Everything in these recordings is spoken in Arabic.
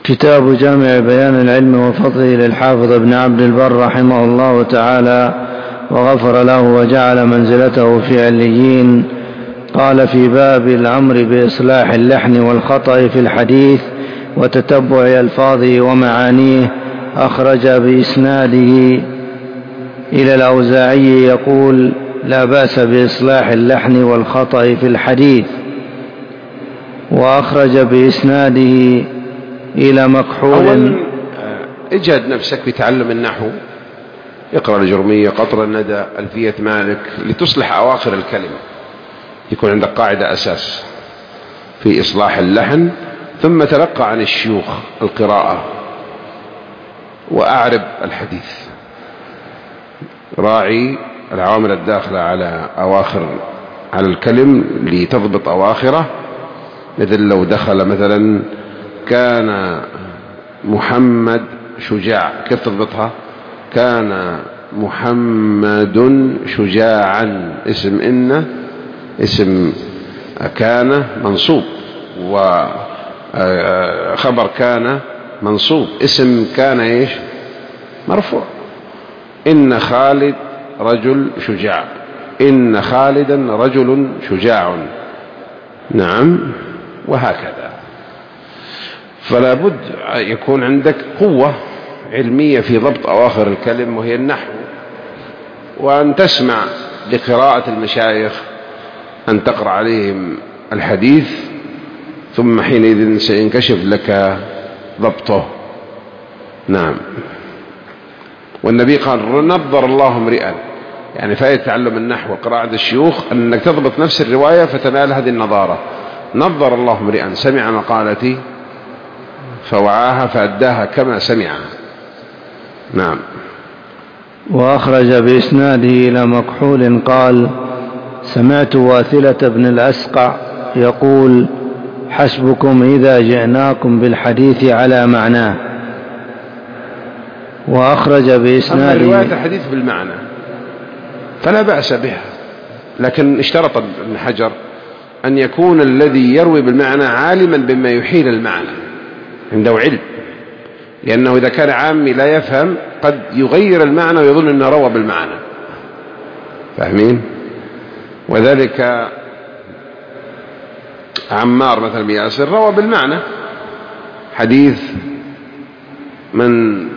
كتاب جامع بيان العلم وفضله للحافظ ابن عبد البر رحمه الله تعالى وغفر له وجعل منزلته في عليين. قال في باب الأمر بإصلاح اللحن والخطأ في الحديث وتتبع ألفاظه ومعانيه. أخرج بإسناده إلى الأوزاعي يقول: لا بأس بإصلاح اللحن والخطأ في الحديث. وأخرج بإسناده إلى مكحول. اجهد نفسك بتعلم النحو، اقرأ الجرمية، قطر الندى، ألفية مالك، لتصلح أواخر الكلمة، يكون عندك قاعدة أساس في إصلاح اللحن. ثم تلقى عن الشيوخ القراءة وأعرب الحديث، راعي العوامل الداخلة على الكلم لتضبط أواخره. مثل لو دخل مثلا كان محمد شجاع، كيف تضبطها؟ كان محمد شجاعا، اسم كان منصوب، وخبر كان منصوب، اسم كان ايش؟ مرفوع. إن خالد رجل شجاع، إن خالدا رجل شجاع، نعم، وهكذا. فلا بد يكون عندك قوة علمية في ضبط أواخر الكلم وهي النحو، وأن تسمع لقراءة المشايخ، أن تقرأ عليهم الحديث، ثم حينئذ سينكشف لك ضبطه. نعم. والنبي قال: نظر الله امرئا، يعني فائدة تعلم النحو وقراءة الشيوخ أنك تضبط نفس الرواية فتنال هذه النظارة. نظر الله امرئا سمع مقالتي فوعاها فأداها كما سمعها. نعم. وأخرج بإسناده إلى مكحول قال: سمعت واثلة بن الأسقع يقول: حسبكم إذا جئناكم بالحديث على معناه. وأخرج بإسناده رواية الحديث بالمعنى فلا بأس بها، لكن اشترط ابن حجر أن يكون الذي يروي بالمعنى عالما بما يحيل المعنى، عنده علم، لأنه إذا كان عامي لا يفهم قد يغير المعنى ويظن أنه روى بالمعنى، فاهمين؟ وذلك عمار مثلا بن ياسر روى بالمعنى حديث من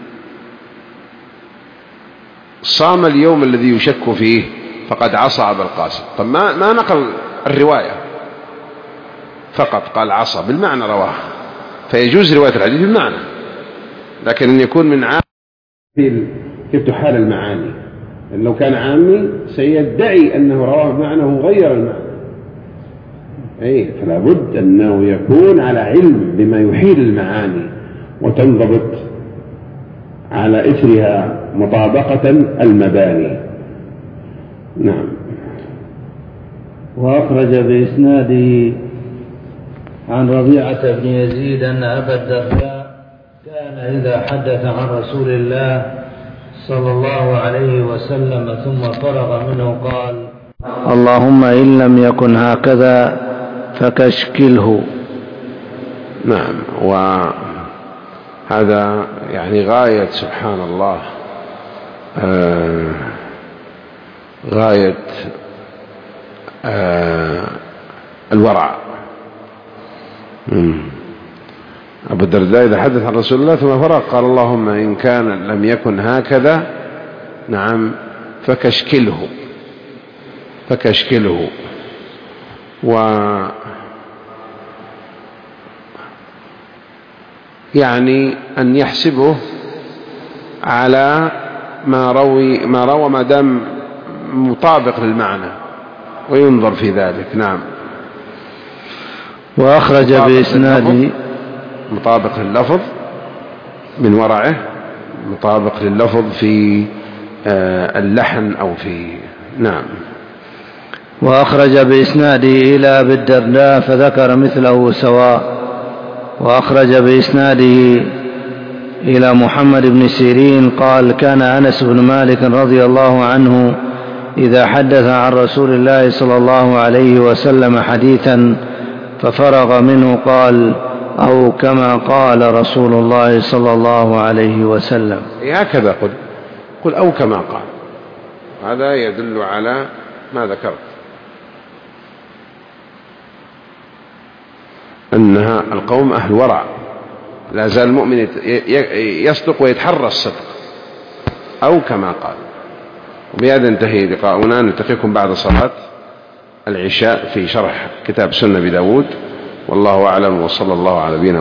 صام اليوم الذي يشك فيه فقد عصى أبا القاسم. طب ما نقل الرواية، فقط قال عصى بالمعنى رواه، فيجوز رواية الحديث بالمعنى، لكن أن يكون من عام كيف تحال المعاني. لو كان عامي سيدعي أنه رواه بمعنى وغير المعنى، فلا بد أنه يكون على علم بما يحيل المعاني وتنضبط على إثرها مطابقة المباني. نعم. وأخرج بإسناده عن ربيعة بن يزيد أن أبا الدرداء كان إذا حدث عن رسول الله صلى الله عليه وسلم ثم فرغ منه قال: اللهم إن لم يكن هكذا فكشكله. نعم. وهذا يعني غاية سبحان الله، غاية الورع. أبو الدرداء إذا حدث عن رسول الله ثم فرغ قال: اللهم إن كان لم يكن هكذا، نعم، فكشكله. يعني أن يحسبه على ما روى ما دام مطابق للمعنى وينظر في ذلك. نعم. وأخرج بإسناده مطابق لللفظ من ورعه، مطابق لللفظ في اللحن أو في. نعم. وأخرج بإسناده إلى أبي الدرداء فذكر مثله سواء. وأخرج بإسناده إلى محمد بن سيرين قال: كان أنس بن مالك رضي الله عنه إذا حدث عن رسول الله صلى الله عليه وسلم حديثا ففرغ منه قال: أو كما قال رسول الله صلى الله عليه وسلم. هكذا قل أو كما قال، هذا يدل على ما ذكرت، أنها القوم أهل ورع، لا زال المؤمن يصدق ويتحرى الصدق، أو كما قال. وبهذا انتهي لقاؤنا، نلتقيكم بعد صلاة العشاء في شرح كتاب سنة أبي داود، والله أعلم، وصلى الله على نبينا